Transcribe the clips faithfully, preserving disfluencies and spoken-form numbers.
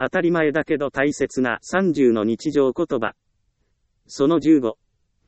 当たり前だけど大切なさんじゅうの日常言葉。そのじゅうご。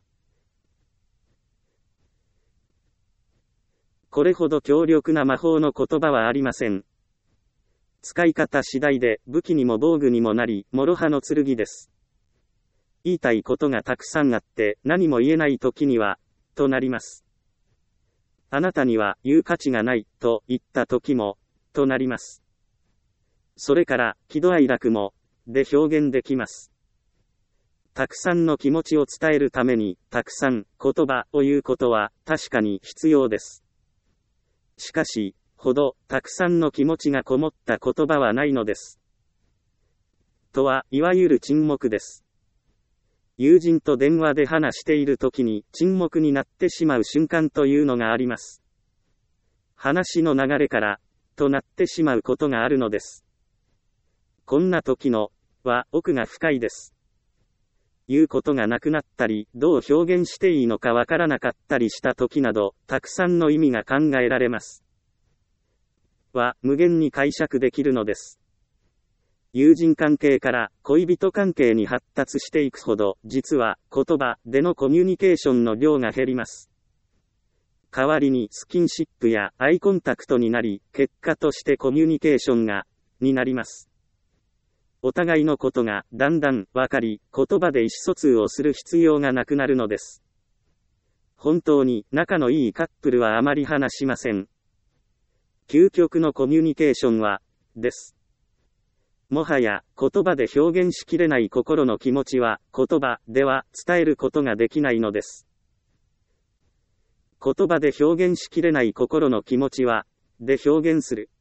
これほど強力な魔法の言葉はありません。使い方次第で武器にも防具にもなり、諸刃の剣です。言いたいことがたくさんあって何も言えない時には、となります。あなたには言う価値がない、と言った時も、となります。それから、喜怒哀楽も、で表現できます。たくさんの気持ちを伝えるために、たくさん、言葉を言うことは、確かに必要です。しかし、ほど、たくさんの気持ちがこもった言葉はないのです。とは、いわゆる沈黙です。友人と電話で話している時に、沈黙になってしまう瞬間というのがあります。話の流れから、となってしまうことがあるのです。こんな時の、は、奥が深いです。言うことがなくなったり、どう表現していいのかわからなかったりした時など、たくさんの意味が考えられます。は、無限に解釈できるのです。友人関係から恋人関係に発達していくほど、実は言葉でのコミュニケーションの量が減ります。代わりにスキンシップやアイコンタクトになり、結果としてコミュニケーションが、になります。お互いのことがだんだんわかり、言葉で意思疎通をする必要がなくなるのです。本当に仲のいいカップルはあまり話しません。究極のコミュニケーションは、です。もはや言葉で表現しきれない心の気持ちは、言葉では伝えることができないのです。言葉で表現しきれない心の気持ちは、で表現する。